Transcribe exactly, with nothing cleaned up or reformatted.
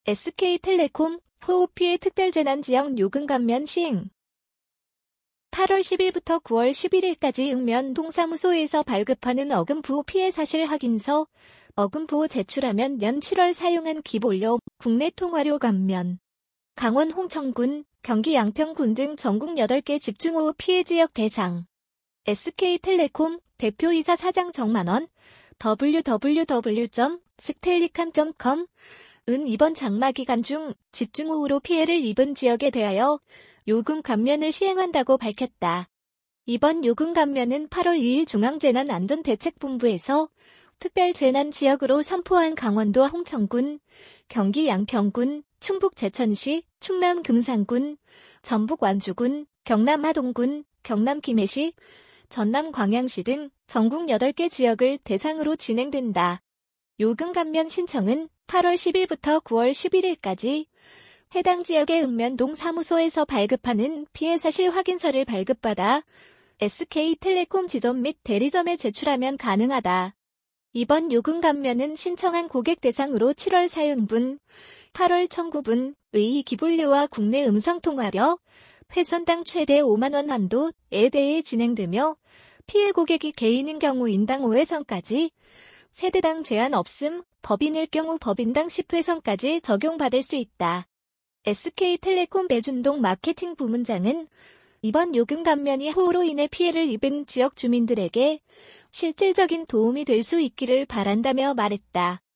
에스케이텔레콤 호우피해 특별재난지역 요금 감면 시행. 팔월 십일부터 구월 십일일까지 읍면 동사무소에서 발급하는 어금부호 피해 사실 확인서, 어금부호 제출하면 년 칠월 사용한 기본료, 국내 통화료 감면. 강원 홍천군, 경기 양평군 등 전국 여덟 개 집중호우 피해 지역 대상. 에스케이텔레콤 대표이사 사장 정만원, 더블유 더블유 더블유 점 스텔리캄 점 컴 은 이번 장마 기간 중 집중호우로 피해를 입은 지역에 대하여 요금 감면을 시행한다고 밝혔다. 이번 요금 감면은 팔월 이일 중앙재난안전대책본부에서 특별재난지역으로 선포한 강원도 홍천군, 경기 양평군, 충북 제천시, 충남 금산군, 전북 완주군, 경남 하동군, 경남 김해시, 전남 광양시 등 전국 여덟 개 지역을 대상으로 진행된다. 요금 감면 신청은 팔월 십일부터 구월 십일일까지 해당 지역의 읍면동 사무소에서 발급하는 피해 사실 확인서를 발급받아 에스케이텔레콤 지점 및 대리점에 제출하면 가능하다. 이번 요금 감면은 신청한 고객 대상으로 칠월 사용분, 팔월 청구분의 기본료와 국내 음성통화료, 회선당 최대 오만 원 한도에 대해 진행되며 피해 고객이 개인인 경우 인당 오 회선까지, 세대당 제한 없음, 법인일 경우 법인당 십 회선까지 적용받을 수 있다. 에스케이텔레콤 배준동 마케팅 부문장은 이번 요금 감면이 호우로 인해 피해를 입은 지역 주민들에게 실질적인 도움이 될 수 있기를 바란다며 말했다.